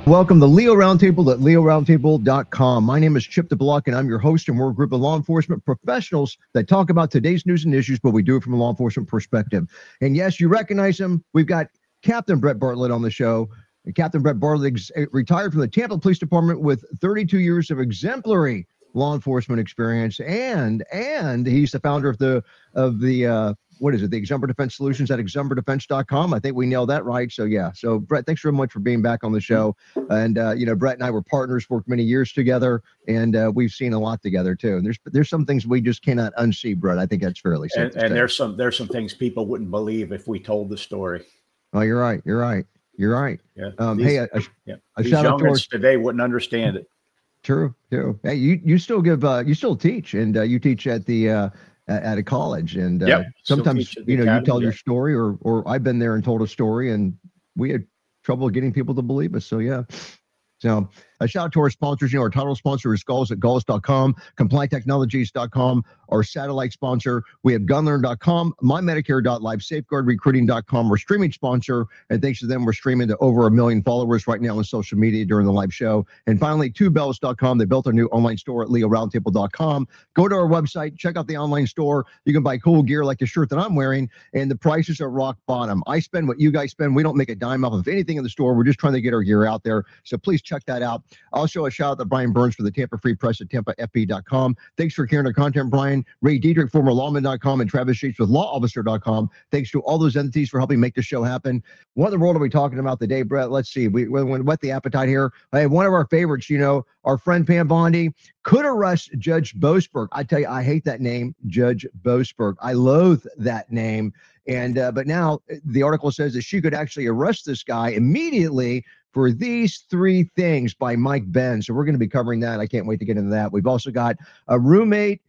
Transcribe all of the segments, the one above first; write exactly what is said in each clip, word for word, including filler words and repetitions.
Welcome to Leo Roundtable at leo roundtable dot com. My name is Chip DeBlock, and I'm your host, and we're a group of law enforcement professionals that talk about today's news and issues, but we do it from a law enforcement perspective. And yes, you recognize him. We've got Captain Brett Bartlett on the show. And Captain Brett Bartlett ex- retired from the Tampa Police Department with thirty-two years of exemplary law enforcement experience, and and he's the founder of the of the uh, what is it, the Exumber Defense Solutions at exumber defense dot com. I think we nailed that right. So yeah. So Brett, thanks very much for being back on the show. And uh, you know, Brett and I were partners, worked many years together, and uh, we've seen a lot together too. And there's there's some things we just cannot unsee, Brett. I think that's fairly safe. And, and there's some there's some things people wouldn't believe if we told the story. Oh, you're right. You're right. You're right. Yeah. Um, These, hey, a, a, yeah. a These shout out to our, today wouldn't understand it. True, true. Hey, you you still give uh, you still teach, and uh, you teach at the uh, at, at a college, and uh, yep. sometimes you know academy, you tell yeah. your story, or or I've been there and told a story, and we had trouble getting people to believe us. So yeah. So a shout out to our sponsors. You know, our title sponsor is Gauls at Gauls dot com, Compliant Technologies dot com, our satellite sponsor. We have gun learn dot com, my medicare dot life, safeguard recruiting dot com, our streaming sponsor. And thanks to them, we're streaming to over a million followers right now on social media during the live show. And finally, two bells dot com. They built a new online store at leo roundtable dot com. Go to our website, check out the online store. You can buy cool gear like the shirt that I'm wearing, and the prices are rock bottom. I spend what you guys spend. We don't make a dime off of anything in the store. We're just trying to get our gear out there. So please check that out. Also, a shout out to Brian Burns for the Tampa Free Press at tampa f p dot com. Thanks for carrying our content, Brian. Ray Diedrich, former lawman dot com, and Travis Sheets with law officer dot com. Thanks to all those entities for helping make the show happen. What in the world are we talking about today, Brett? Let's see. We, we, we whet the appetite here. Hey, one of our favorites, you know, our friend Pam Bondi could arrest Judge Boasberg. I tell you, I hate that name, Judge Boasberg. I loathe that name. And uh, but now the article says that she could actually arrest this guy immediately for these three things by Mike Benz. So we're going to be covering that. I can't wait to get into that. We've also got a roommate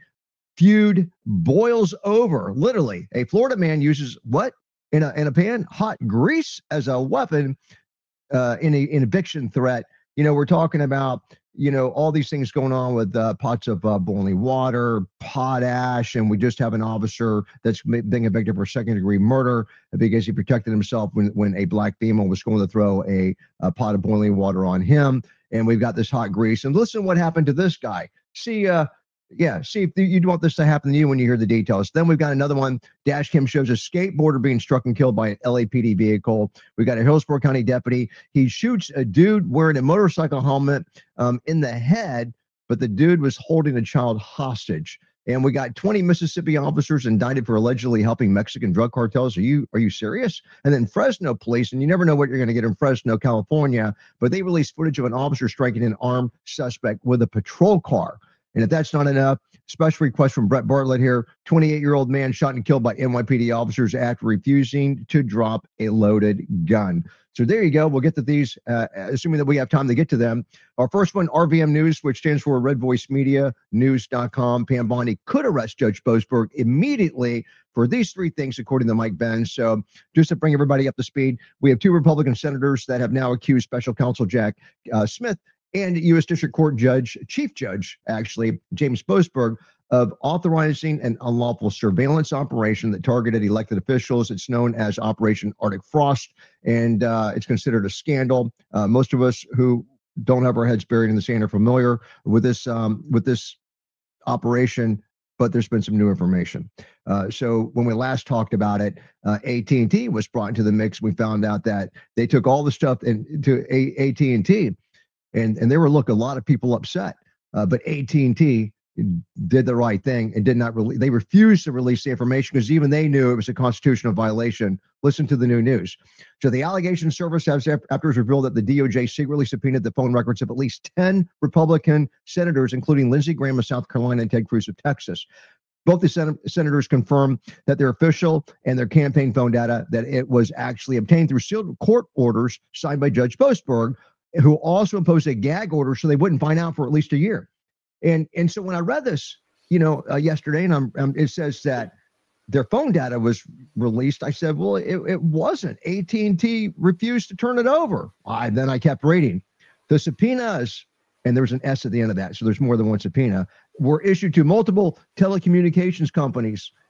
feud boils over. Literally, a Florida man uses what in a in a pan? Hot grease as a weapon uh, in a in eviction threat. You know, we're talking about, you know, all these things going on with uh, pots of uh, boiling water, potash, and we just have an officer that's being evicted for second degree murder because he protected himself when, when a black female was going to throw a, a pot of boiling water on him. And we've got this hot grease. And listen what happened to this guy. See, uh, yeah, see if you'd want this to happen to you when you hear the details. Then we've got another one. Dash cam shows a skateboarder being struck and killed by an L A P D vehicle. We got a Hillsborough County deputy. He shoots a dude wearing a motorcycle helmet um, in the head, but the dude was holding a child hostage. And we got twenty Mississippi officers indicted for allegedly helping Mexican drug cartels. Are you are you serious? And then Fresno police, and you never know what you're going to get in Fresno, California, but they released footage of an officer striking an armed suspect with a patrol car. And if that's not enough, special request from Brett Bartlett here. twenty-eight-year-old man shot and killed by N Y P D officers after refusing to drop a loaded gun. So there you go. We'll get to these, uh, assuming that we have time to get to them. Our first one, R V M News, which stands for Red Voice Media News dot com. Pam Bondi could arrest Judge Boasberg immediately for these three things, according to Mike Benz. So just to bring everybody up to speed, we have two Republican senators that have now accused Special Counsel Jack uh, Smith and U S District Court Judge, Chief Judge, actually, James Boasberg, of authorizing an unlawful surveillance operation that targeted elected officials. It's known as Operation Arctic Frost, and uh, it's considered a scandal. Uh, most of us who don't have our heads buried in the sand are familiar with this um, with this operation, but there's been some new information. Uh, so when we last talked about it, uh, A T and T was brought into the mix. We found out that they took all the stuff into A T and T, and and there were look a lot of people upset, uh, but A T and T did the right thing and did not release. They refused to release the information because even they knew it was a constitutional violation. Listen to the new news. So the allegation service has after revealed that the D O J secretly subpoenaed the phone records of at least ten Republican senators, including Lindsey Graham of South Carolina and Ted Cruz of Texas. Both the sen- senators confirmed that their official and their campaign phone data, that it was actually obtained through sealed court orders signed by Judge Boasberg, who also imposed a gag order so they wouldn't find out for at least a year. And and so when I read this, you know, uh, yesterday, and I'm, um, it says that their phone data was released. I said, well, it, it wasn't. A T and T refused to turn it over. I, then I kept reading. The subpoenas, and there's an S at the end of that, so there's more than one subpoena, were issued to multiple telecommunications companies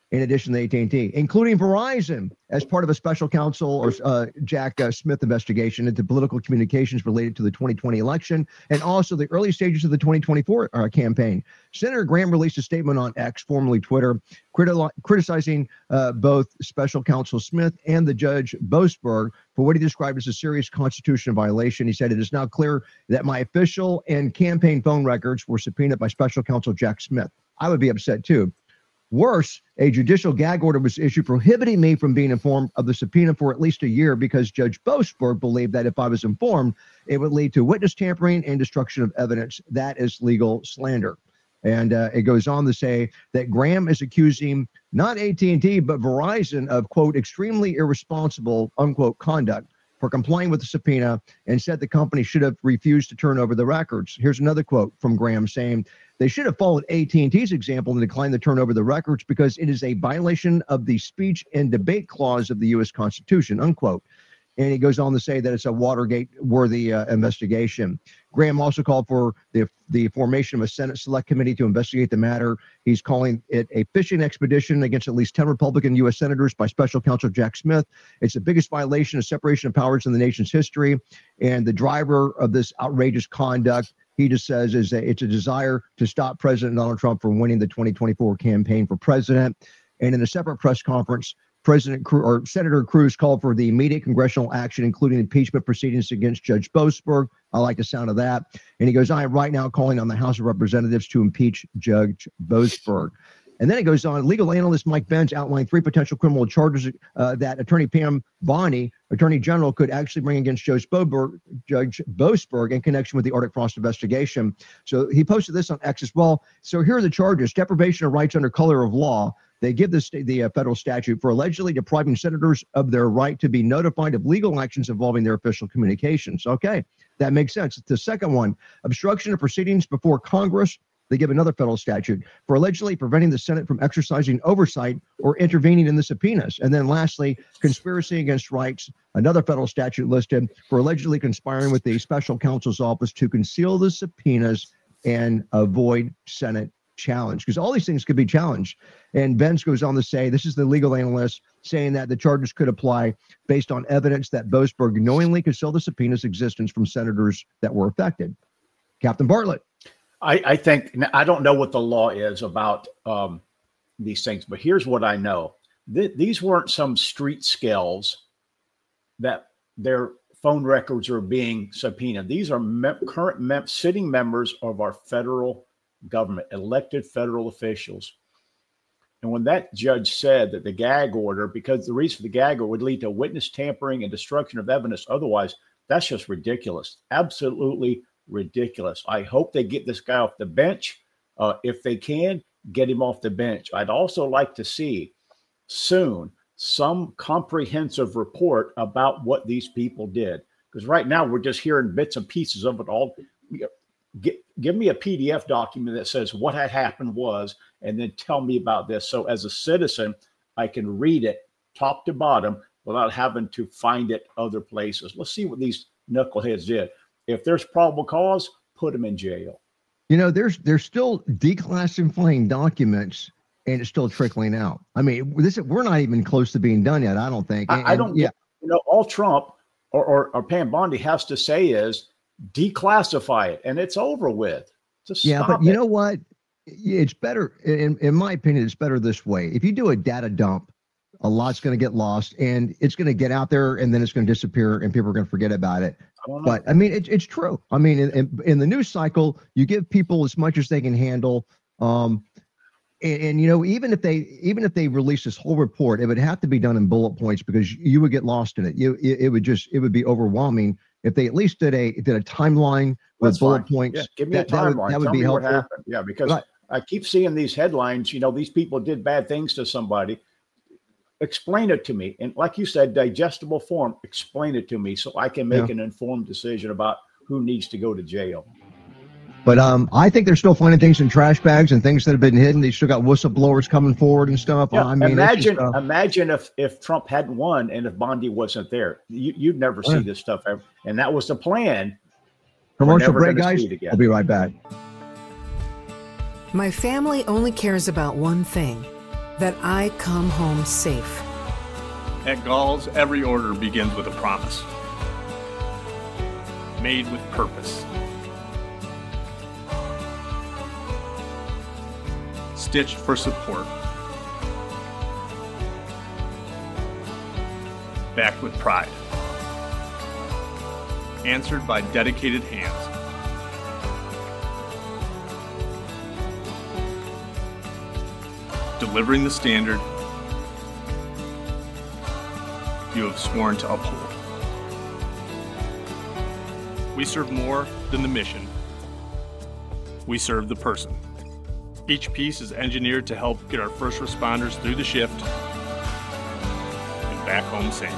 in addition to A T and T, including Verizon, as part of a special counsel or uh, Jack uh, Smith investigation into political communications related to the twenty twenty election and also the early stages of the twenty twenty-four uh, campaign. Senator Graham released a statement on X, formerly Twitter, criti- criticizing uh, both special counsel Smith and the judge Boasberg for what he described as a serious constitutional violation. He said, "It is now clear that my official and campaign phone records were subpoenaed by special counsel Jack Smith." I would be upset too. Worse, a judicial gag order was issued prohibiting me from being informed of the subpoena for at least a year because Judge Boasberg believed that if I was informed, it would lead to witness tampering and destruction of evidence. That is legal slander. And uh, it goes on to say that Graham is accusing not A T and T, but Verizon of, quote, extremely irresponsible, unquote, conduct for complying with the subpoena and said the company should have refused to turn over the records. Here's another quote from Graham saying, "They should have followed A T and T's example and declined to turn over the records because it is a violation of the speech and debate clause of the U S Constitution," unquote. And he goes on to say that it's a Watergate-worthy uh, investigation. Graham also called for the, the formation of a Senate Select Committee to investigate the matter. He's calling it a fishing expedition against at least ten Republican U S senators by special counsel Jack Smith. It's the biggest violation of separation of powers in the nation's history. And the driver of this outrageous conduct, he just says, is a, it's a desire to stop President Donald Trump from winning the twenty twenty-four campaign for president. And in a separate press conference, President Cruz, or Senator Cruz called for the immediate congressional action, including impeachment proceedings against Judge Boasberg. I like the sound of that. And he goes, "I am right now calling on the House of Representatives to impeach Judge Boasberg." And then it goes on. Legal analyst Mike Benz outlined three potential criminal charges uh, that Attorney Pam Bondi, Attorney General, could actually bring against Judge Boasberg, Judge Boasberg in connection with the Arctic Frost investigation. So he posted this on X as well. So here are the charges: deprivation of rights under color of law. They give the, st- the uh, federal statute for allegedly depriving senators of their right to be notified of legal actions involving their official communications. Okay, that makes sense. The second one, obstruction of proceedings before Congress. They give another federal statute for allegedly preventing the Senate from exercising oversight or intervening in the subpoenas. And then lastly, conspiracy against rights, another federal statute listed for allegedly conspiring with the special counsel's office to conceal the subpoenas and avoid Senate challenge, because all these things could be challenged. And Benz goes on to say, this is the legal analyst saying that the charges could apply based on evidence that Boasberg knowingly concealed the subpoena's existence from senators that were affected. Captain Bartlett. I, I think, I don't know what the law is about um, these things, but here's what I know. Th- these weren't some street scales that their phone records are being subpoenaed. These are mem- current mem- sitting members of our federal government, elected federal officials. And when that judge said that the gag order, because the reason for the gag order would lead to witness tampering and destruction of evidence otherwise, that's just ridiculous. Absolutely ridiculous. I hope they get this guy off the bench. Uh, if they can, get him off the bench. I'd also like to see soon some comprehensive report about what these people did. Because right now we're just hearing bits and pieces of it all. Get, give me a P D F document that says what had happened was, and then tell me about this. So as a citizen, I can read it top to bottom without having to find it other places. Let's see what these knuckleheads did. If there's probable cause, put them in jail. You know, there's there's still declassifying documents, and it's still trickling out. I mean, this we're not even close to being done yet, I don't think. And, I, I don't. Yeah. You know, all Trump or, or, or Pam Bondi has to say is declassify it, and it's over with. Just yeah, stop but you it. know what? It's better, in, in my opinion, it's better this way. If you do a data dump, a lot's going to get lost, and it's going to get out there, and then it's going to disappear, and people are going to forget about it. I but I mean, it, it's true. I mean, in, in, in the news cycle, you give people as much as they can handle. Um, and, and you know, even if they even if they release this whole report, it would have to be done in bullet points because you would get lost in it. You it, it would just it would be overwhelming if they at least did a did a timeline with That's bullet fine. points. Yeah, give me that, a timeline. That would, that would Tell be me helpful. what happened. Yeah, because but, I keep seeing these headlines. You know, these people did bad things to somebody. Explain it to me. And like you said, digestible form, explain it to me so I can make yeah. an informed decision about who needs to go to jail. But um, I think they're still finding things in trash bags and things that have been hidden. They still got whistleblowers coming forward and stuff. Yeah, I mean, imagine, just, uh, imagine if, if Trump hadn't won and if Bondi wasn't there, you, you'd never see yeah. this stuff ever. And that was the plan. Commercial break, guys. I'll be right back. My family only cares about one thing. that I come home safe. At Galls, every order begins with a promise. Made with purpose. Stitched for support. Backed with pride. Answered by dedicated hands. Delivering the standard you have sworn to uphold. We serve more than the mission. We serve the person. Each piece is engineered to help get our first responders through the shift and back home safe.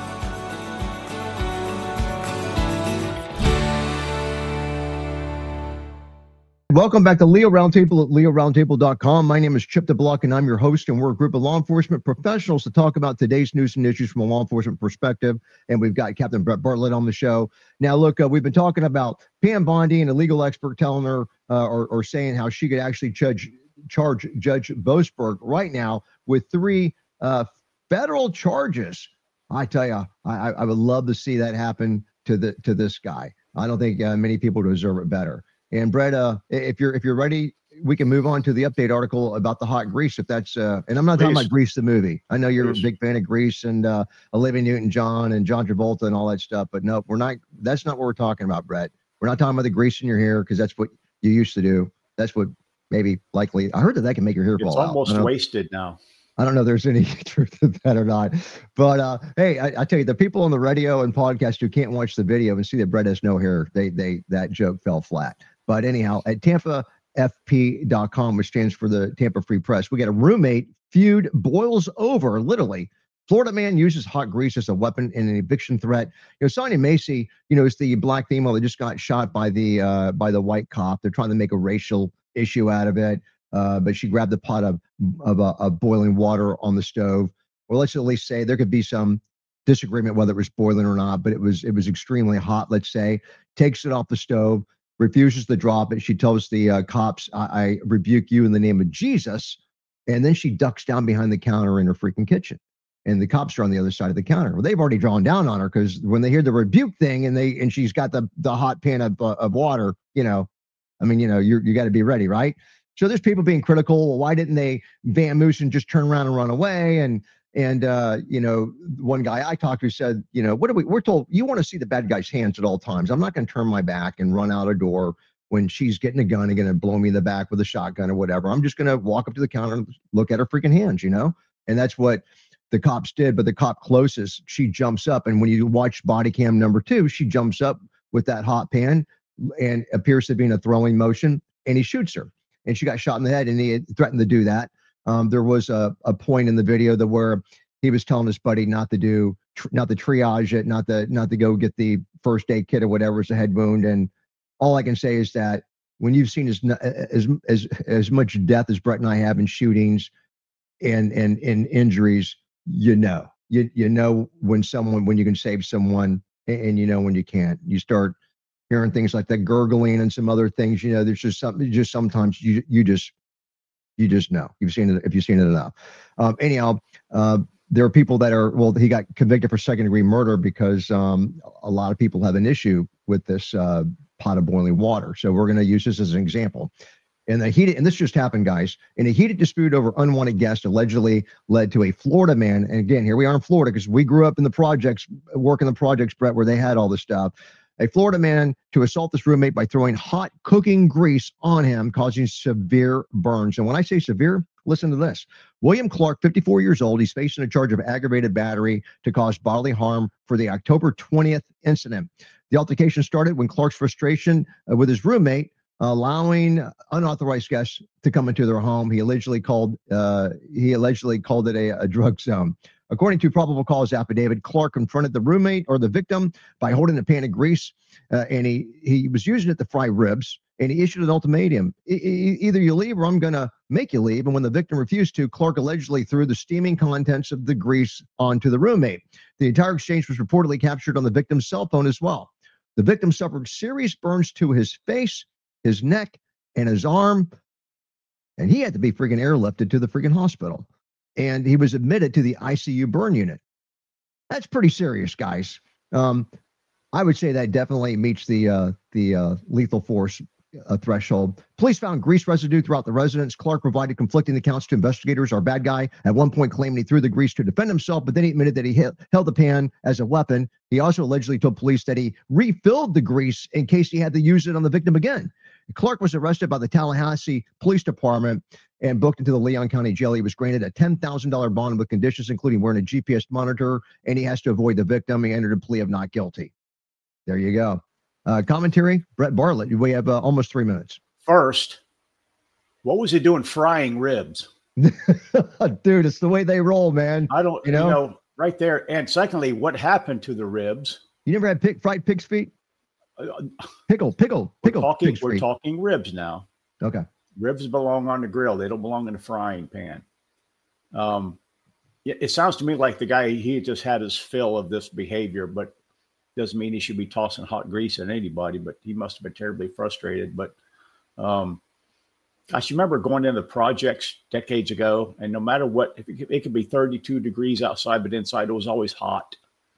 Welcome back to Leo Roundtable at leo roundtable dot com. My name is Chip DeBlock, and I'm your host, and we're a group of law enforcement professionals to talk about today's news and issues from a law enforcement perspective. And we've got Captain Brett Bartlett on the show. Now, look, uh, we've been talking about Pam Bondi and a legal expert telling her uh, or, or saying how she could actually judge, charge Judge Boasberg right now with three uh, federal charges. I tell you, I, I would love to see that happen to the to this guy. I don't think uh, many people deserve it better. And Brett, uh, if you're if you're ready, we can move on to the update article about the hot Grease. If that's, uh, and I'm not Please. talking about Grease the movie. I know you're Please. a big fan of Grease and uh, Olivia Newton-John and John Travolta and all that stuff, but no, we're not. That's not what we're talking about, Brett. We're not talking about the grease in your hair because that's what you used to do. That's what maybe likely. I heard that that can make your hair it's fall out. It's almost wasted now. I don't know if there's any truth to that or not. But uh, hey, I, I tell you, the people on the radio and podcast who can't watch the video and see that Brett has no hair, they they that joke fell flat. But anyhow, at Tampa F P dot com, which stands for the Tampa Free Press, we got a roommate feud boils over, literally. Florida man uses hot grease as a weapon in an eviction threat. You know, Sonia Macy, you know, is the black female that just got shot by the uh, by the white cop. They're trying to make a racial issue out of it. Uh, but she grabbed a pot of of, uh, of boiling water on the stove. Well, let's at least say there could be some disagreement whether it was boiling or not, but it was it was extremely hot. Let's say takes it off the stove, refuses to drop it. She tells the uh, cops, I, "I rebuke you in the name of Jesus," and then she ducks down behind the counter in her freaking kitchen. And the cops are on the other side of the counter. Well, they've already drawn down on her because when they hear the rebuke thing and they and she's got the the hot pan of uh, of water, you know, I mean, you know, you you got to be ready, right? So there's people being critical. Well, why didn't they vamoose and just turn around and run away? And and uh, you know, one guy I talked to said, you know, what do we? We're told you want to see the bad guy's hands at all times. I'm not going to turn my back and run out a door when she's getting a gun and going to blow me in the back with a shotgun or whatever. I'm just going to walk up to the counter and look at her freaking hands, you know. And that's what the cops did. But the cop closest, she jumps up, and when you watch body cam number two, she jumps up with that hot pan and appears to be in a throwing motion, and he shoots her. And she got shot in the head, and he had threatened to do that. Um, there was a, a point in the video that where he was telling his buddy not to do, tr- not to triage it, not to not to go get the first aid kit or whatever. It's a head wound, and all I can say is that when you've seen as as as as much death as Brett and I have in shootings and and and injuries, you know, you you know when someone when you can save someone, and, and you know when you can't. You start hearing things like that gurgling and some other things, you know, there's just something, just sometimes you you just, you just know. You've seen it, if you've seen it enough. Um, anyhow, uh, there are people that are, well, he got convicted for second degree murder because um, a lot of people have an issue with this uh, pot of boiling water. So we're going to use this as an example. And the heated, and this just happened, guys, in a heated dispute over unwanted guests allegedly led to a Florida man. And again, here we are in Florida because we grew up in the projects, working the projects, Brett, where they had all this stuff. A Florida man to assault this roommate by throwing hot cooking grease on him, causing severe burns. And when I say severe, listen to this. William Clark, fifty-four years old, he's facing a charge of aggravated battery to cause bodily harm for the October twentieth incident. The altercation started when Clark's frustration uh, with his roommate allowing unauthorized guests to come into their home. He allegedly called uh, he allegedly called it a, a drug zone. According to probable cause affidavit, Clark confronted the roommate or the victim by holding a pan of grease, uh, and he, he was using it to fry ribs, and he issued an ultimatum. E- e- either you leave or I'm going to make you leave. And when the victim refused to, Clark allegedly threw the steaming contents of the grease onto the roommate. The entire exchange was reportedly captured on the victim's cell phone as well. The victim suffered serious burns to his face, his neck, and his arm, and he had to be freaking airlifted to the freaking hospital. and he was admitted to the I C U burn unit. That's pretty serious, guys. Um, I would say that definitely meets the uh, the uh, lethal force uh, threshold. Police found grease residue throughout the residence. Clark provided conflicting accounts to investigators. Our bad guy at one point claimed he threw the grease to defend himself, but then he admitted that he held, held the pan as a weapon. He also allegedly told police that he refilled the grease in case he had to use it on the victim again. Clark was arrested by the Tallahassee Police Department and booked into the Leon County Jail. He was granted a ten thousand dollars bond with conditions, including wearing a G P S monitor, and he has to avoid the victim. He entered a plea of not guilty. There you go. Uh, commentary, Brett Bartlett. We have uh, almost three minutes. First, what was he doing frying ribs? Dude, it's the way they roll, man. I don't, you you know? know, right there. And secondly, what happened to the ribs? You never had pig, fried pig's feet? Uh, Pickle, pickle, we're pickle. talking, pig's we're feet. talking ribs now. Okay. Ribs belong on the grill. They don't belong in a frying pan. Um, it, it sounds to me like the guy, he just had his fill of this behavior, but doesn't mean he should be tossing hot grease at anybody, but he must have been terribly frustrated. But um, I should remember going into projects decades ago, and no matter what, it could, it could be thirty-two degrees outside, but inside it was always hot.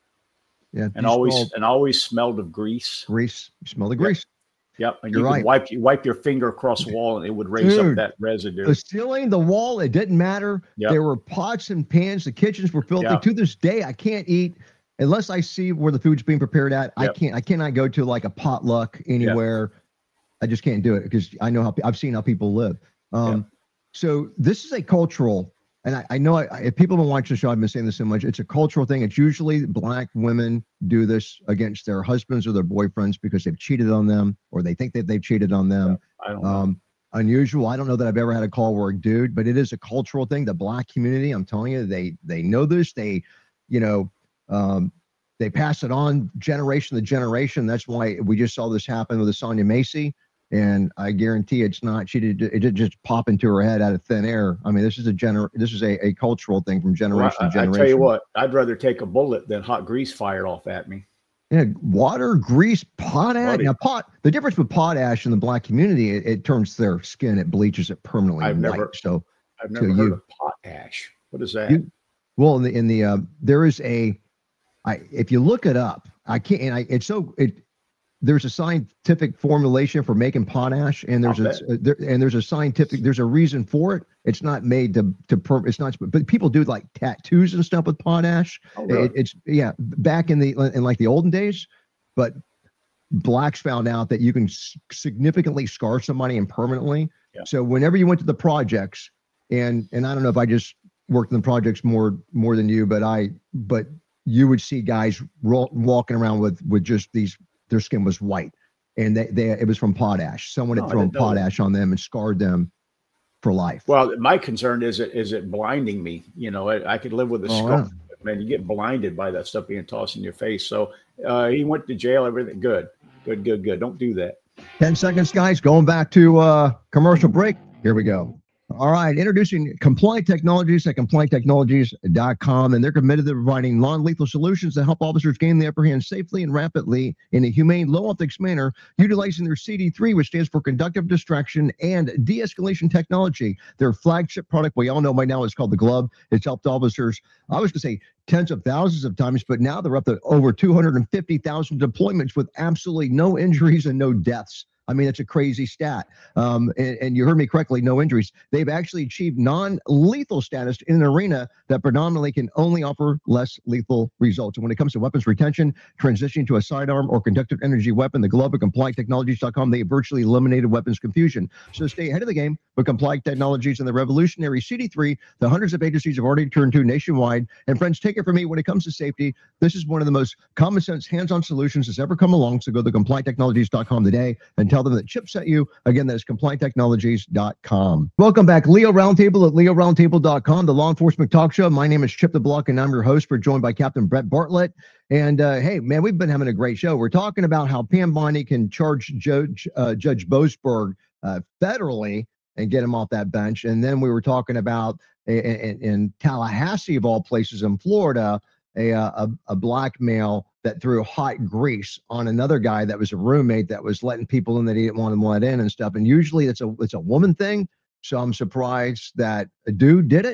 Yeah. And always, and always smelled of grease. Grease. You smell the grease. Yep. And You're you could right. wipe, you wipe your finger across the wall and it would raise Dude, up that residue. The ceiling, the wall, it didn't matter. Yep. There were pots and pans. The kitchens were filthy. Yep. To this day, I can't eat unless I see where the food's being prepared at. I Yep. can't, I cannot go to like a potluck anywhere. Yep. I just can't do it because I know how, I've seen how people live. Um, Yep. So this is a cultural, and I, I know I, if people don't watch the show, I've been saying this so much, it's a cultural thing. It's usually black women do this against their husbands or their boyfriends because they've cheated on them or they think that they've cheated on them. I don't know. Um, unusual. I don't know that I've ever had a call where a dude, but it is a cultural thing. The black community, I'm telling you, they they know this. They, you know, um, they pass it on generation to generation. That's why we just saw this happen with Sonia Macy. And I guarantee it's not, she did, it didn't just pop into her head out of thin air. I mean, this is a gener, this is a, a cultural thing from generation well, I, to generation. I tell you what, I'd rather take a bullet than hot grease fired off at me. Yeah, water, grease, potash. Buddy. Now, pot. The difference with potash in the black community, it, it turns their skin, it bleaches it permanently I've white. never- So, I've never So heard you- of potash. What is that? You- well, in the in the uh, there is a, I if you look it up, I can't. And I it's so it. There's a scientific formulation for making potash, and there's I'll a there, and there's a scientific. There's a reason for it. It's not made to to. Per, it's not. But people do like tattoos and stuff with potash. Oh, really? It, it's yeah. Back in the in like the olden days, but blacks found out that you can s- significantly scar somebody and permanently. Yeah. So whenever you went to the projects, and and I don't know if I just worked in the projects more more than you, but I but you would see guys ro- walking around with with just these. Their skin was white, and they, they it was from potash. Someone had Oh, I thrown didn't know that. potash on them and scarred them for life. Well, my concern is it is it blinding me? You know, I, I could live with a Oh, scar. Man, you get blinded by that stuff being tossed in your face. So uh, he went to jail. Everything good, good, good, good. Don't do that. ten seconds, guys. Going back to uh, commercial break. Here we go. All right, introducing Compliant Technologies at compliant technologies dot com, and they're committed to providing non-lethal solutions to help officers gain the upper hand safely and rapidly in a humane, low-ethics manner, utilizing their C D three, which stands for Conductive Distraction and De-escalation Technology. Their flagship product, we all know by now, is called the Glove. It's helped officers, I was going to say tens of thousands of times, but now they're up to over two hundred fifty thousand deployments with absolutely no injuries and no deaths. I mean, it's a crazy stat. Um, and, and you heard me correctly, no injuries. They've actually achieved non-lethal status in an arena that predominantly can only offer less lethal results. And when it comes to weapons retention, transitioning to a sidearm or conductive energy weapon, the Glove at compliant technologies dot com, they virtually eliminated weapons confusion. So stay ahead of the game with Compliant Technologies and the revolutionary C D three that hundreds of agencies have already turned to nationwide. And friends, take it from me, when it comes to safety, this is one of the most common sense, hands-on solutions that's ever come along. So go to compliant technologies dot com today and tell them that Chip sent you. Again, that is compliant technologies dot com. Welcome back. Leo Roundtable at leo roundtable dot com, the law enforcement talk show. My name is Chip the Block, and I'm your host. We're joined by Captain Brett Bartlett. And uh, hey, man, we've been having a great show. We're talking about how Pam Bondi can charge Judge, uh, Judge Boasberg uh, federally and get him off that bench. And then we were talking about in, in Tallahassee, of all places in Florida, a, a, a black male that threw hot grease on another guy that was a roommate that was letting people in that he didn't want them let in and stuff. And usually it's a it's a woman thing. So I'm surprised that a dude did it.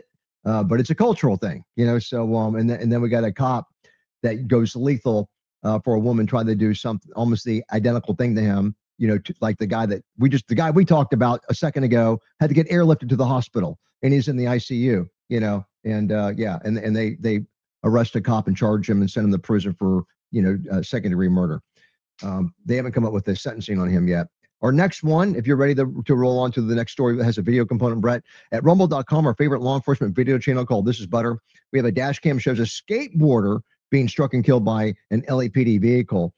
uh, but it's a cultural thing, you know. So um, and then and then we got a cop that goes lethal uh, for a woman trying to do something almost the identical thing to him. You know, to, like the guy that we just the guy we talked about a second ago had to get airlifted to the hospital, and he's in the I C U. You know, and uh, yeah, and and they they arrest a cop and charge him and send him to prison for you know uh, second degree murder. Um, they haven't come up with the sentencing on him yet. Our next one, if you're ready to, to roll on to the next story that has a video component, Brett, at rumble dot com, our favorite law enforcement video channel called This Is Butter, we have a dash cam shows a skateboarder being struck and killed by an L A P D vehicle.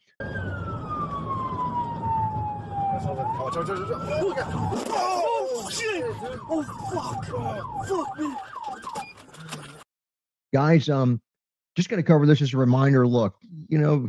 Oh, shit! Oh, fuck! Fuck me! Guys, um, just going to cover this as a reminder. Look, you know,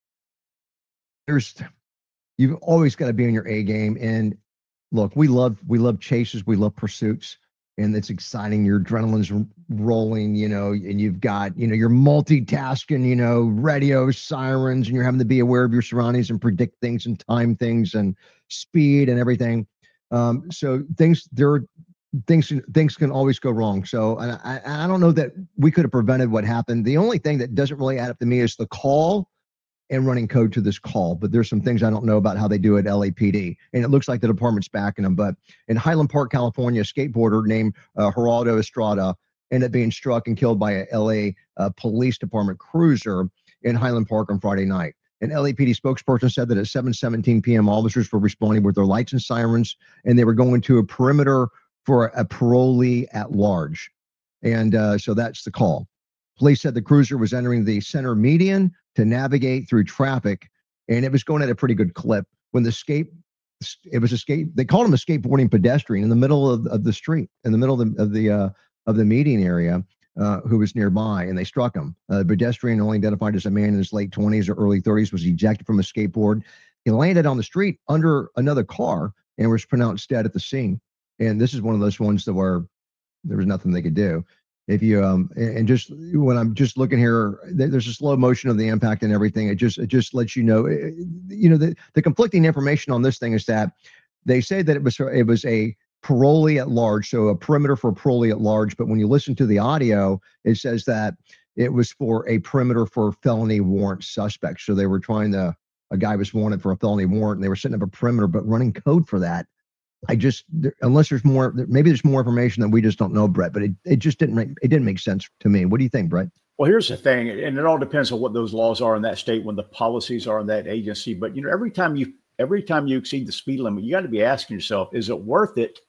there's, you've always got to be on your A game. And look, we love, we love chases, we love pursuits, and it's exciting. Your adrenaline's rolling, you know, and you've got, you know, you're multitasking, you know, radio sirens, and you're having to be aware of your surroundings and predict things and time things and speed and everything. Um, so things, there are things, things can always go wrong. So and I, I don't know that we could have prevented what happened. The only thing that doesn't really add up to me is the call and running code to this call. But there's some things I don't know about how they do it at L A P D. And it looks like the department's backing them. But in Highland Park, California, a skateboarder named uh, Geraldo Estrada ended up being struck and killed by a L A uh, Police Department cruiser in Highland Park on Friday night. An L A P D spokesperson said that at seven seventeen p.m., officers were responding with their lights and sirens, and they were going to a perimeter for a parolee at large. And uh, so that's the call. Police said the cruiser was entering the center median to navigate through traffic, and it was going at a pretty good clip when the skate, it was a skate, they called him a skateboarding pedestrian in the middle of, of the street, in the middle of the, of the, uh, of the median area, uh, who was nearby, and they struck him. Uh, the pedestrian, only identified as a man in his late twenties or early thirties, was ejected from a skateboard. He landed on the street under another car and was pronounced dead at the scene. And this is one of those ones that where there was nothing they could do. If you um and just when I'm just looking here, there's a slow motion of the impact and everything. It just it just lets you know, you know, the, the conflicting information on this thing is that they say that it was it was a parolee at large, so a perimeter for a parolee at large. But when you listen to the audio, it says that it was for a perimeter for felony warrant suspects. So they were trying to, a guy was wanted for a felony warrant, and they were setting up a perimeter, but running code for that. I just, unless there's more, maybe there's more information that we just don't know, Brett, but it, it just didn't make, it didn't make sense to me. What do you think, Brett? Well, here's the thing, and it all depends on what those laws are in that state, when the policies are in that agency. But, you know, every time you, every time you exceed the speed limit, you got to be asking yourself, is it worth it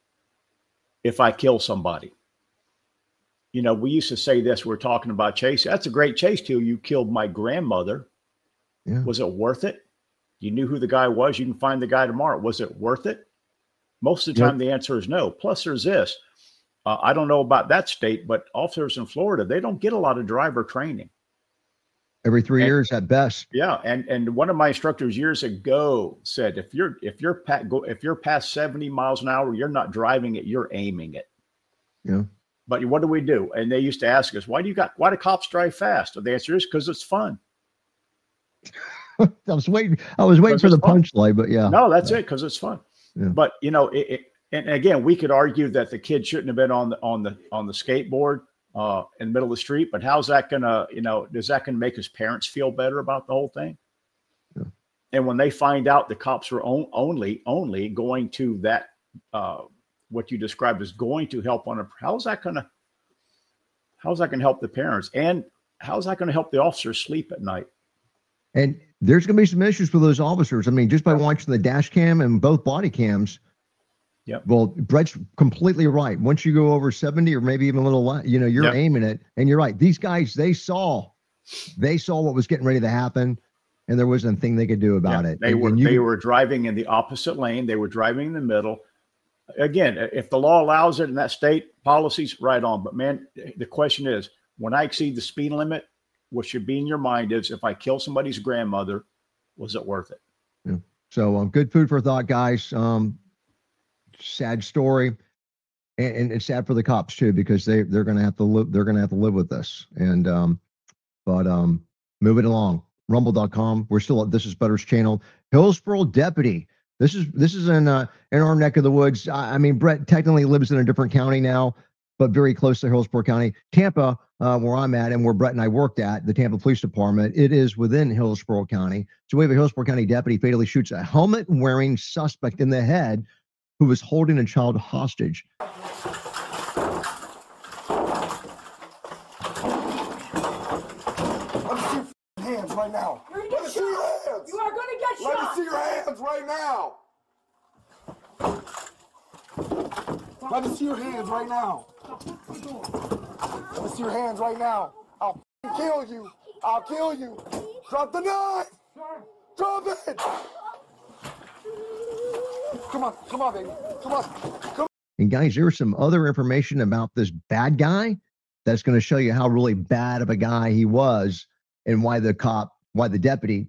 if I kill somebody? You know, we used to say this, we're talking about chase. That's a great chase till you killed my grandmother. Yeah. Was it worth it? You knew who the guy was. You can find the guy tomorrow. Was it worth it? Most of the time, yep. The answer is no. Plus, there's this. Uh, I don't know about that state, but officers in Florida, they don't get a lot of driver training. Every three and, years at best. Yeah, and and one of my instructors years ago said, if you're if you're pa- go, if you're past seventy miles an hour, you're not driving it, you're aiming it. Yeah. But what do we do? And they used to ask us, why do you got why do cops drive fast? And the answer is because it's fun. I was waiting. I was waiting for the punchline, but yeah. No, that's yeah. it, because it's fun. Yeah. But you know, it, it, and again, we could argue that the kid shouldn't have been on the on the on the skateboard uh, in the middle of the street. But how's that gonna, you know, does that gonna make his parents feel better about the whole thing? Yeah. And when they find out the cops were on, only only going to that, uh, what you described as going to help on a, how's that gonna, how's that gonna help the parents, and how's that gonna help the officers sleep at night? And there's going to be some issues for those officers. I mean, just by watching the dash cam and both body cams. Yeah. Well, Brett's completely right. Once you go over seventy or maybe even a little less, you know, you're yep. aiming it, and you're right. These guys, they saw, they saw what was getting ready to happen, and there wasn't a thing they could do about yeah. it. They and, were and you, they were driving in the opposite lane. They were driving in the middle. Again, if the law allows it in that state, policies right on. But man, the question is, when I exceed the speed limit, what should be in your mind is, if I kill somebody's grandmother, was it worth it? Yeah. So um, good food for thought, guys. Um, sad story, and, and it's sad for the cops too, because they they're going to have to live. They're going to have to live with this. And um, but um, moving along, rumble dot com. We're still at This Is Butter's channel. Hillsborough deputy. This is this is in uh, in our neck of the woods. I, I mean, Brett technically lives in a different county now. but very close to Hillsborough County. Tampa, uh, where I'm at and where Brett and I worked at, the Tampa Police Department, it is within Hillsborough County. So we have a Hillsborough County deputy fatally shoots a helmet-wearing suspect in the head who was holding a child hostage. Hands right now. You're gonna Let me get see your shot. hands. You are gonna get Let shot. me see your hands right now. Let me see your hands right now. Let me see your hands right now. I'll f***ing kill you. I'll kill you. Drop the knife. Drop it. Come on, come on, baby. Come on. Come on. And guys, there's some other information about this bad guy that's going to show you how really bad of a guy he was and why the cop, why the deputy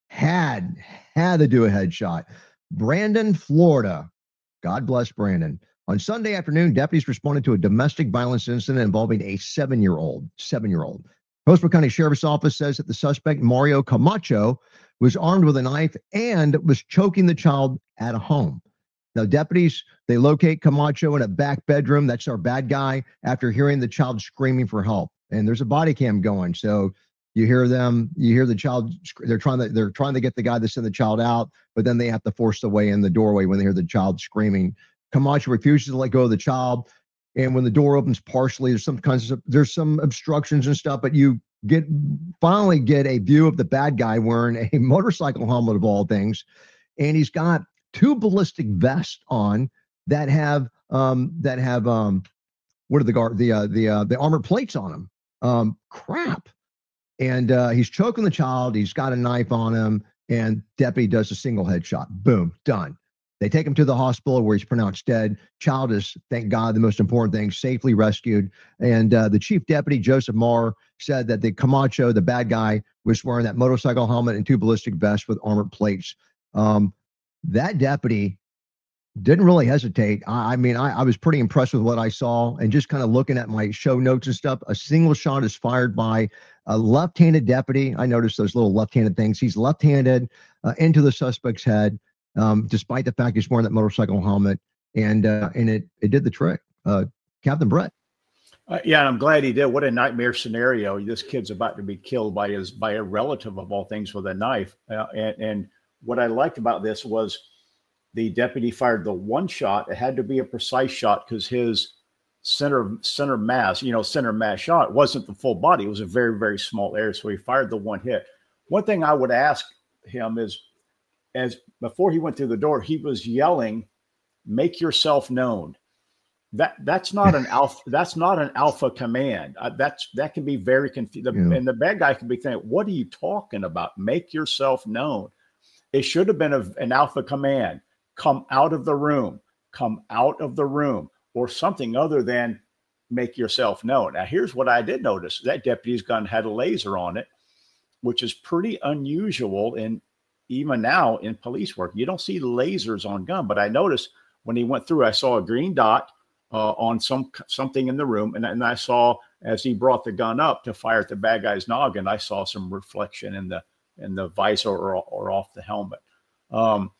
had had to do a headshot. Brandon, Florida. God bless Brandon. On Sunday afternoon, deputies responded to a domestic violence incident involving a seven-year-old. Seven-year-old. Hillsborough County Sheriff's Office says that the suspect, Mario Camacho, was armed with a knife and was choking the child at a home. Now, deputies, they locate Camacho in a back bedroom. That's our bad guy, after hearing the child screaming for help. And there's a body cam going. So you hear them, you hear the child, they're trying to, they're trying to get the guy to send the child out, but then they have to force the way in the doorway when they hear the child screaming. Camacho refuses to let go of the child. And when the door opens partially, there's some kinds of, there's some obstructions and stuff, but you get, finally get a view of the bad guy wearing a motorcycle helmet of all things. And he's got two ballistic vests on that have, um, that have, um, what are the guard, the, uh, the, uh, the armored plates on them. Um, crap. And, uh, he's choking the child. He's got a knife on him, and deputy does a single headshot. Boom, done. They take him to the hospital where he's pronounced dead. Child is, thank God, the most important thing, safely rescued. And uh, the chief deputy, Joseph Marr, said that the Camacho, the bad guy, was wearing that motorcycle helmet and two ballistic vests with armored plates. Um, that deputy didn't really hesitate. I, I mean, I, I was pretty impressed with what I saw, and just kind of looking at my show notes and stuff. A single shot is fired by a left-handed deputy. I noticed those little left-handed things. He's left-handed uh, into the suspect's head. Um, despite the fact he's wearing that motorcycle helmet, and uh, and it it did the trick. Uh, Captain Brett. Uh, yeah, and I'm glad he did. What a nightmare scenario! This kid's about to be killed by his by a relative of all things with a knife. Uh, and and what I liked about this was the deputy fired the one shot. It had to be a precise shot because his center center mass, you know, center mass shot wasn't the full body. It was a very very small area, so he fired the one hit. One thing I would ask him is, as before he went through the door, he was yelling, "Make yourself known." That that's not an alpha. That's not an alpha command. Uh, that's that can be very confusing. Yeah. And the bad guy can be thinking, "What are you talking about? Make yourself known." It should have been a, an alpha command. Come out of the room. Come out of the room, or something other than make yourself known. Now, here's what I did notice: that deputy's gun had a laser on it, which is pretty unusual in. Even now in police work, you don't see lasers on gun, but I noticed when he went through, I saw a green dot uh, on some something in the room, and, and I saw as he brought the gun up to fire at the bad guy's noggin, I saw some reflection in the in the visor or, or off the helmet. Um,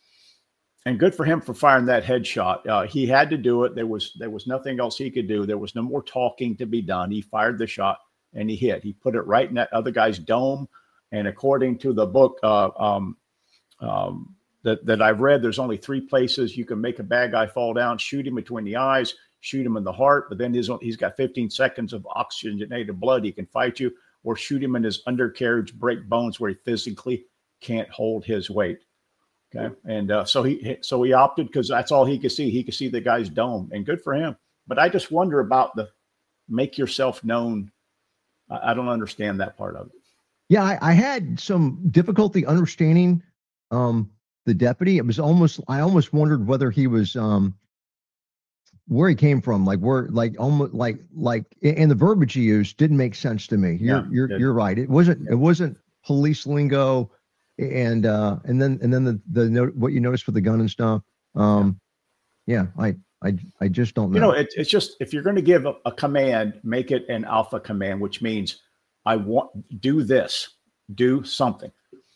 and good for him for firing that headshot. Uh, he had to do it. There was there was nothing else he could do. There was no more talking to be done. He fired the shot and he hit. He put it right in that other guy's dome. And according to the book, uh, um, Um, that, that I've read, there's only three places you can make a bad guy fall down: shoot him between the eyes, shoot him in the heart, but then his, he's got fifteen seconds of oxygenated blood. He can fight you, or shoot him in his undercarriage, break bones where he physically can't hold his weight. Okay. And uh, so he, so he opted, because that's all he could see. He could see the guy's dome, and good for him. But I just wonder about the make yourself known. I, I don't understand that part of it. Yeah, I, I had some difficulty understanding um, the deputy. It was almost, I almost wondered whether he was, um, where he came from, like where, like almost like, like, and the verbiage he used didn't make sense to me. You're, Yeah, you're, yeah. you're right. It wasn't, it wasn't police lingo. And, uh, and then, and then the, the note, what you noticed with the gun and stuff. Um, yeah, I, I, I just don't know. You know, it, it's just, if you're going to give a, a command, make it an alpha command, which means I want, do this, do something.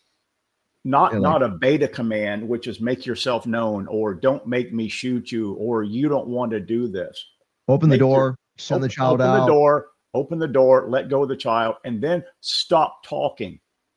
Not, Yeah, like- not a beta command, which is make yourself known, or don't make me shoot you, or you don't want to do this. Open the Make your- door, Send the Open- child open out. the door, open the door, let go of the child, and then stop talking.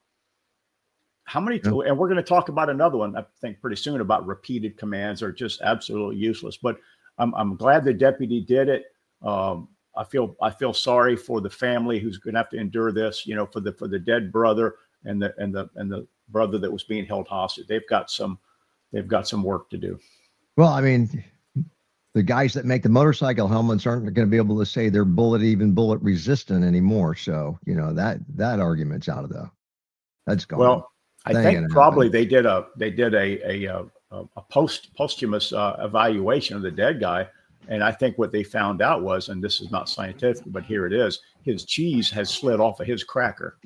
How many, Yeah. and we're going to talk about another one, I think pretty soon, about repeated commands are just absolutely useless. But I'm, I'm glad the deputy did it. Um, I feel, I feel sorry for the family who's going to have to endure this, you know, for the, for the dead brother and the, and the, and the brother that was being held hostage. They've got some, they've got some work to do. Well, I mean, the guys that make the motorcycle helmets aren't going to be able to say they're bullet, even bullet resistant anymore. So, you know, that, that argument's out of the, that's gone. Well, I That ain't think gonna probably happen. they did a they did a a a, a post posthumous uh, evaluation of the dead guy, and I think what they found out was, and this is not scientific, but here it is: his cheese has slid off of his cracker.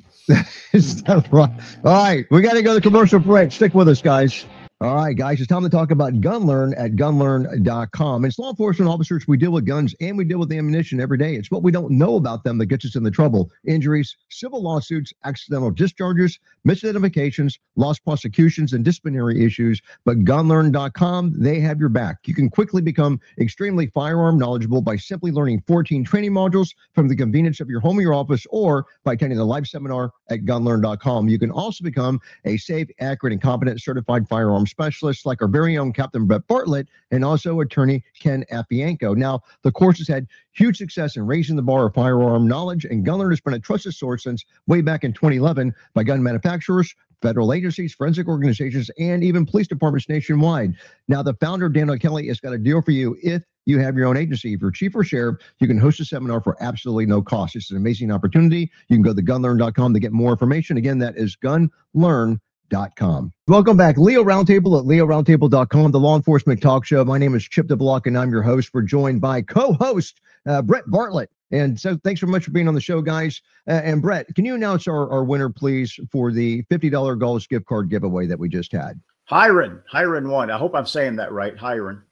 Is that right? All right, we got to go to commercial break. Stick with us, guys. All right, guys, it's time to talk about GunLearn at gun learn dot com. It's law enforcement officers. We deal with guns and we deal with ammunition every day. It's what we don't know about them that gets us into trouble. Injuries, civil lawsuits, accidental discharges, misidentifications, lost prosecutions, and disciplinary issues. But gun learn dot com, they have your back. You can quickly become extremely firearm knowledgeable by simply learning fourteen training modules from the convenience of your home or your office, or by attending a live seminar at gun learn dot com. You can also become a safe, accurate, and competent certified firearm specialists like our very own Captain Brett Bartlett and also attorney Ken Apianco. Now, the course has had huge success in raising the bar of firearm knowledge, and GunLearn has been a trusted source since way back in twenty eleven by gun manufacturers, federal agencies, forensic organizations, and even police departments nationwide. Now, the founder, Daniel Kelly, has got a deal for you if you have your own agency. If you're chief or sheriff, you can host a seminar for absolutely no cost. It's an amazing opportunity. You can go to gun learn dot com to get more information. Again, that is gun learn dot com. Welcome back. Leo Roundtable at leo roundtable dot com, the law enforcement talk show. My name is Chip DeBlock, and I'm your host. We're joined by co-host uh, Brett Bartlett. And so thanks very much for being on the show, guys. Uh, and Brett, can you announce our, our winner, please, for the fifty dollars Gulls gift card giveaway that we just had? Hiron, Hiron won. I hope I'm saying that right. Hiron.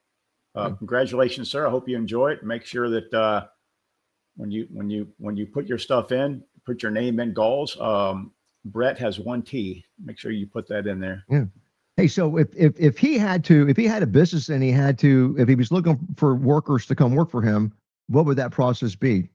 Uh, congratulations, sir. I hope you enjoy it. Make sure that uh, when you when you when you put your stuff in, put your name in Gulls. Um, Brett has one T. Make sure you put that in there. Yeah. Hey, so if if if he had to, if he had a business and he had to, if he was looking for workers to come work for him, what would that process be?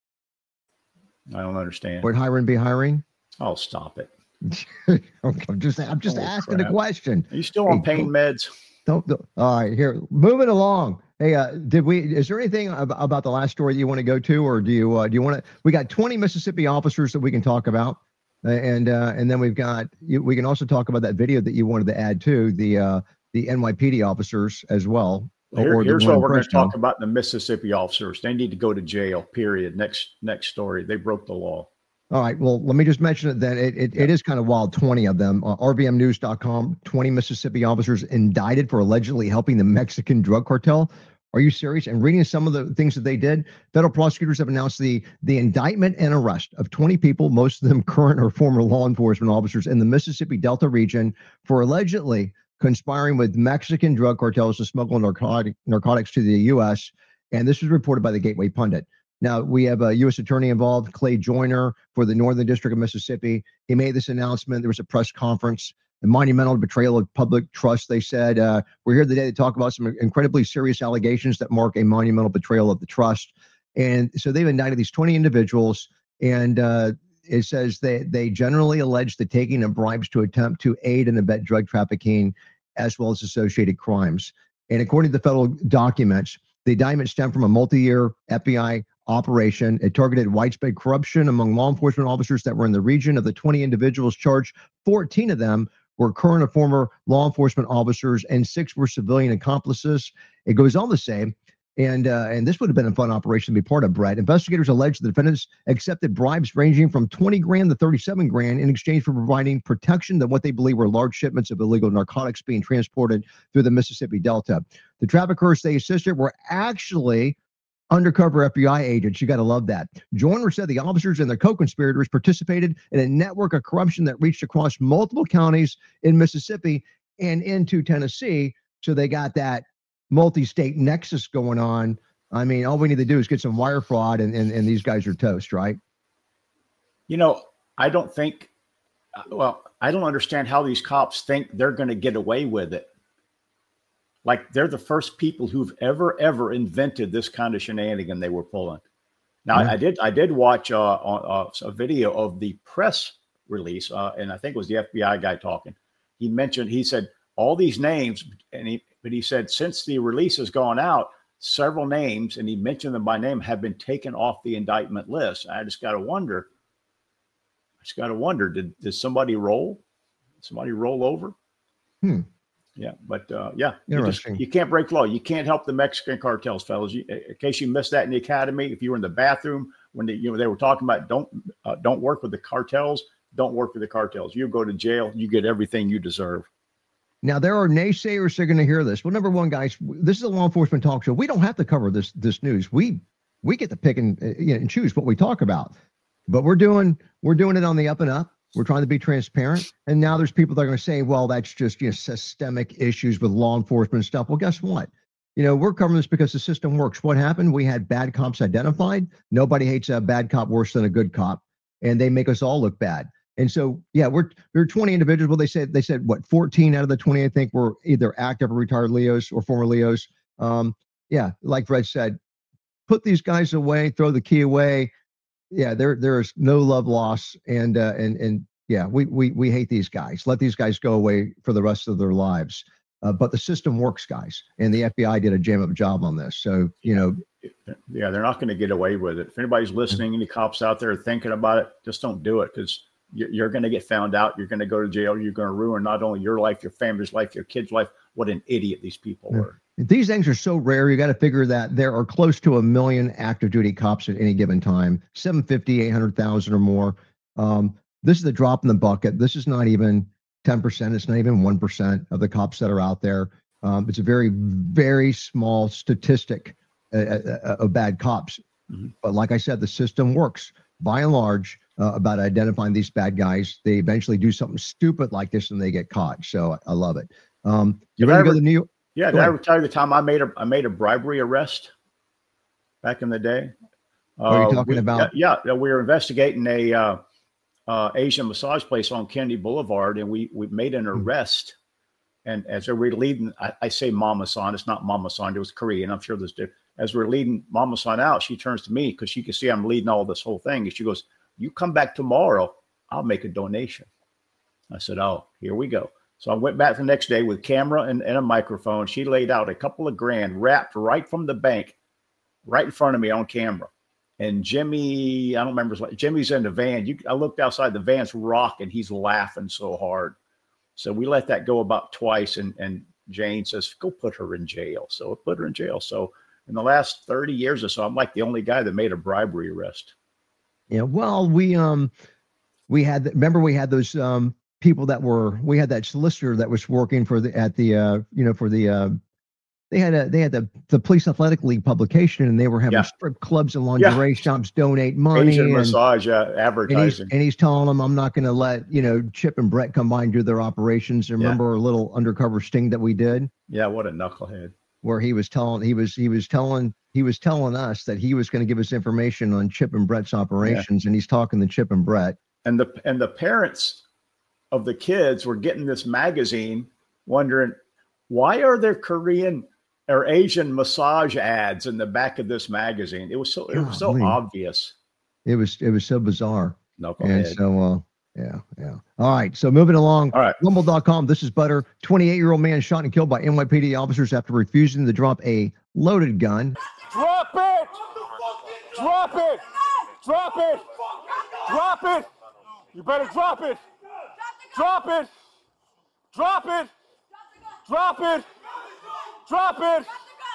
I don't understand. Would Hiron be hiring? Oh, stop it. Okay, I'm just I'm just Holy asking crap. a question. Are you still on Hey, pain meds? Don't, don't- all right, here, moving along. Hey, uh, did we? Is there anything ab- about the last story that you want to go to, or do you? Uh, do you want to? We got twenty Mississippi officers that we can talk about, uh, and uh, and then we've got. You, we can also talk about that video that you wanted to add to the uh, the N Y P D officers as well. Here, or the here's one what in we're going to Fresno. talk about: the Mississippi officers. They need to go to jail. Period. Next next story. They broke the law. All right. Well, let me just mention it then. It it, it is kind of wild. twenty of them. Uh, R V M news dot com. twenty Mississippi officers indicted for allegedly helping the Mexican drug cartel. Are you serious? And reading some of the things that they did, federal prosecutors have announced the the indictment and arrest of twenty people, most of them current or former law enforcement officers in the Mississippi Delta region for allegedly conspiring with Mexican drug cartels to smuggle narcotic, narcotics to the U S. And this was reported by the Gateway Pundit. Now, we have a U S attorney involved, Clay Joyner, for the Northern District of Mississippi. He made this announcement. There was a press conference, a monumental betrayal of public trust, they said. Uh, we're here today to talk about some incredibly serious allegations that mark a monumental betrayal of the trust. And so they've indicted these twenty individuals, and uh, it says they, they generally allege the taking of bribes to attempt to aid and abet drug trafficking, as well as associated crimes. And according to the federal documents, the indictment stemmed from a multi-year F B I operation. It targeted widespread corruption among law enforcement officers that were in the region. Of the twenty individuals charged, fourteen of them were current or former law enforcement officers, and six were civilian accomplices. It goes on to say, and uh, and this would have been a fun operation to be part of, Brett. Investigators allege the defendants accepted bribes ranging from twenty grand to thirty-seven grand in exchange for providing protection to what they believe were large shipments of illegal narcotics being transported through the Mississippi Delta. The traffickers they assisted were actually undercover F B I agents. You got to love that. Joyner said the officers and their co-conspirators participated in a network of corruption that reached across multiple counties in Mississippi and into Tennessee. So they got that multi-state nexus going on. I mean, all we need to do is get some wire fraud, and, and, and these guys are toast, right? You know, I don't think, well, I don't understand how these cops think they're going to get away with it. like they're the first people who've ever, ever invented this kind of shenanigan they were pulling. Now, Yeah. I did I did watch uh, uh, a video of the press release, uh, and I think it was the F B I guy talking. He mentioned, he said, all these names, and he, but he said, since the release has gone out, several names, and he mentioned them by name, have been taken off the indictment list. I just got to wonder, I just got to wonder, did, did somebody roll? Somebody roll over? Hmm. Yeah, but uh, yeah, you, just, Interesting. you can't break law. You can't help the Mexican cartels, fellas. You, in case you missed that in the academy, if you were in the bathroom when they, you know, they were talking about don't uh, don't work with the cartels, don't work with the cartels. You go to jail, you get everything you deserve. Now, there are naysayers that are going to hear this. Well, number one, guys, this is a law enforcement talk show. We don't have to cover this this news. We we get to pick and, uh, you know, and choose what we talk about. But we're doing we're doing it on the up and up. We're trying to be transparent. And now there's people that are going to say, well, that's just, you know, systemic issues with law enforcement stuff. Well, guess what? You know, we're covering this because the system works. What happened? We had bad cops identified. Nobody hates a bad cop worse than a good cop. And they make us all look bad. And so, yeah, we're there are twenty individuals. Well, they said they said what fourteen out of the twenty, I think, were either active or retired Leos or former Leos. Um, yeah, like Fred said, put these guys away, throw the key away. Yeah, there there is no love lost, and uh, and and yeah, we we we hate these guys. Let these guys go away for the rest of their lives. Uh, but the system works, guys, and the F B I did a jam up job on this. So you know, yeah, they're not going to get away with it. If anybody's listening, any cops out there thinking about it, just don't do it, because you're going to get found out. You're going to go to jail. You're going to ruin not only your life, your family's life, your kids' life. What an idiot these people yeah. were. These things are so rare. You got to figure that there are close to a million active duty cops at any given time, seven fifty, eight hundred thousand or more. Um, this is the drop in the bucket. This is not even ten percent. It's not even one percent of the cops that are out there. Um, it's a very, very small statistic uh, uh, of bad cops. Mm-hmm. But like I said, the system works by and large uh, about identifying these bad guys. They eventually do something stupid like this and they get caught. So I love it. Um, you ready to go to New York? Yeah, did I ever tell you the time I made a I made a bribery arrest back in the day? What are you uh, talking we, about? Yeah, yeah, we were investigating a uh, uh, Asian massage place on Kennedy Boulevard, and we we made an arrest. And as we're leading, I, I say Mama-san, it's not Mama-san, it was Korean. I'm sure there's different. As we're leading Mama-san out, she turns to me because she can see I'm leading all this whole thing, and she goes, "You come back tomorrow, I'll make a donation." I said, "Oh, here we go." So I went back the next day with camera and, and a microphone. She laid out a couple of grand wrapped right from the bank, right in front of me on camera. And Jimmy, I don't remember, Jimmy's in the van. You, I looked outside, the van's rocking. He's laughing so hard. So we let that go about twice. And, and Jane says, "Go put her in jail." So I put her in jail. So in the last thirty years or so, I'm like the only guy that made a bribery arrest. Yeah. Well, we, um, we had, remember we had those, um, people that were, we had that solicitor that was working for the, at the, uh, you know, for the, uh, they had a, they had the, the Police Athletic League publication, and they were having Yeah. strip clubs and lingerie Yeah. shops donate money. Asian and, massage uh, and, he's, advertising. and he's telling them, "I'm not going to let, you know, Chip and Brett come by and do their operations." And remember a little undercover sting that we did Yeah, what a knucklehead. where he was telling, he was, he was telling, he was telling us that he was going to give us information on Chip and Brett's operations. Yeah. And he's talking to Chip and Brett. And the, and the parents of the kids were getting this magazine wondering, why are there Korean or Asian massage ads in the back of this magazine? It was so, it was so Golly. obvious. It was, it was so bizarre. Knucklehead. And so, uh, yeah, yeah. All right. So moving along. All right. Rumble dot com. This is Butter. twenty-eight year old man shot and killed by N Y P D officers after refusing to drop a loaded gun. Drop it! Drop it! Drop it! Drop it! You better drop it! Drop it! Drop it! Drop it! Drop it!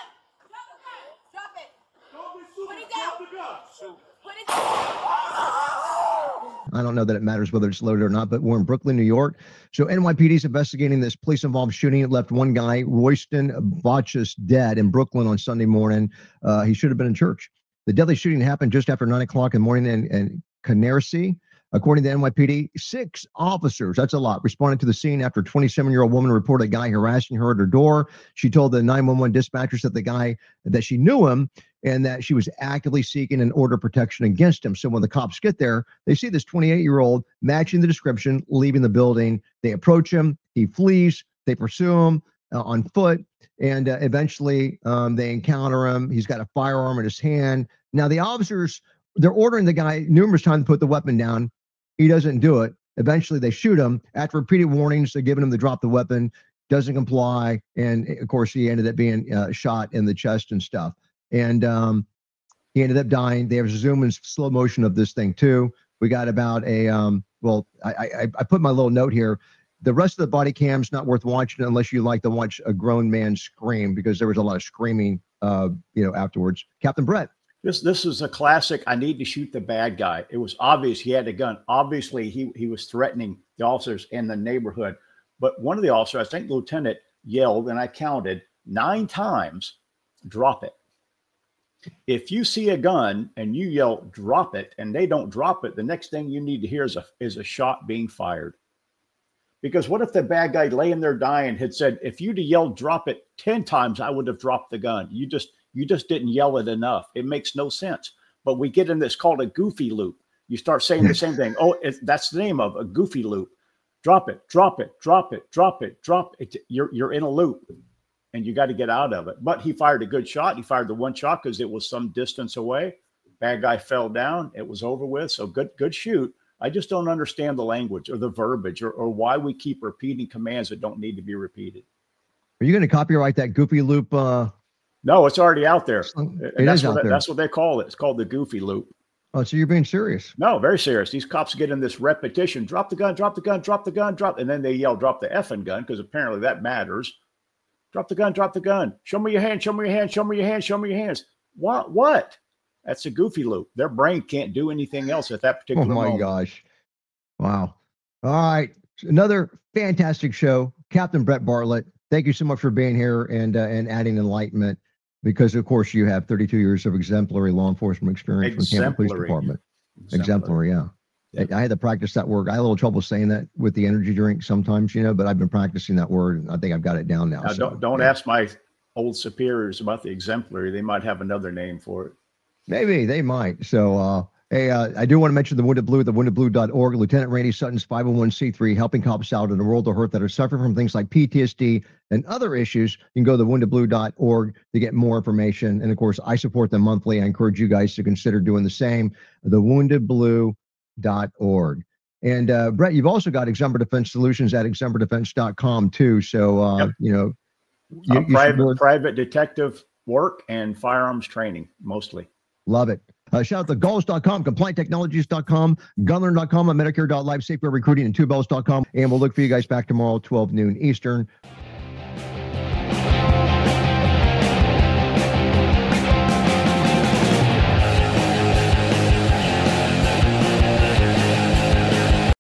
Drop it! Put it down! Put it down! I don't know that it matters whether it's loaded or not, but we're in Brooklyn, New York. So N Y P D is investigating this police-involved shooting. It left one guy, Royston Botchus, dead in Brooklyn on Sunday morning. Uh, he should have been in church. The deadly shooting happened just after nine o'clock in the morning in, in Canarsie. According to N Y P D, six officers, that's a lot, responded to the scene after a twenty-seven-year-old woman reported a guy harassing her at her door. She told the nine one one dispatchers that the guy, that she knew him and that she was actively seeking an order of protection against him. So when the cops get there, they see this twenty-eight-year-old matching the description, leaving the building. They approach him. He flees. They pursue him. uh, on foot. And uh, eventually um, they encounter him. He's got a firearm in his hand. Now, the officers, they're ordering the guy numerous times to put the weapon down. He doesn't do it. Eventually, they shoot him. After repeated warnings, they're giving him to drop the weapon. Doesn't comply. And, of course, he ended up being uh, shot in the chest and stuff. And um, he ended up dying. They have a zoom in slow motion of this thing, too. We got about a, um, well, I, I, I put my little note here. The rest of the body cam's not worth watching unless you like to watch a grown man scream, because there was a lot of screaming, uh, you know, afterwards. Captain Brett. This this is a classic. I need to shoot the bad guy. It was obvious he had a gun. Obviously, he he was threatening the officers in the neighborhood. But one of the officers, I think the lieutenant, yelled, and I counted nine times, "Drop it." If you see a gun and you yell, "Drop it," and they don't drop it, the next thing you need to hear is a is a shot being fired. Because what if the bad guy laying there dying had said, "If you'd have yelled, drop it ten times, I would have dropped the gun." You just you just didn't yell it enough. It makes no sense. But we get in this called a goofy loop. You start saying the same thing. Oh, it, that's the name of a goofy loop. Drop it, drop it, drop it, drop it, drop it. You're you're in a loop, and you got to get out of it. But he fired a good shot. He fired the one shot because it was some distance away. Bad guy fell down. It was over with. So good good shoot. I just don't understand the language or the verbiage or, or why we keep repeating commands that don't need to be repeated. Are you going to copyright that goofy loop? Uh, no, it's already out there. It and that's is what out they, there. That's what they call it. It's called the goofy loop. Oh, so you're being serious? No, very serious. These cops get in this repetition. Drop the gun, drop the gun, drop the gun, drop. And then they yell, "Drop the effing gun," because apparently that matters. Drop the gun, drop the gun. Show me your hand, show me your hand, show me your hand, show me your hands. What? What? That's a goofy loop. Their brain can't do anything else at that particular Oh, my moment. gosh. Wow. All right. Another fantastic show. Captain Brett Bartlett, thank you so much for being here and uh, and adding enlightenment, because, of course, you have thirty-two years of exemplary law enforcement experience from Tampa Police Exemplary. Department. Exemplary. Exemplary, yeah. Yep. I, I had to practice that word. I had a little trouble saying that with the energy drink sometimes, you know, but I've been practicing that word, and I think I've got it down now. Now, so, don't don't yeah. ask my old superiors about the exemplary. They might have another name for it. Maybe they might. So, uh, hey, uh, I do want to mention the Wounded Blue, the wounded blue dot org. Lieutenant Randy Sutton's five oh one c three, helping cops out in a world of hurt that are suffering from things like P T S D and other issues. You can go to the wounded blue dot org to get more information. And of course, I support them monthly. I encourage you guys to consider doing the same. the wounded blue dot org. And uh, Brett, you've also got Exemplar Defense Solutions at exemplar defense dot com too. So, uh, Yep. you know, you, Uh, you should private work- private detective work and firearms training mostly. Love it. Uh, shout out to Gauls dot com, compliant technologies dot com, gunlearn dot com, and Medicare dot life, Safeway Recruiting, and two bells dot com. And we'll look for you guys back tomorrow, twelve noon Eastern.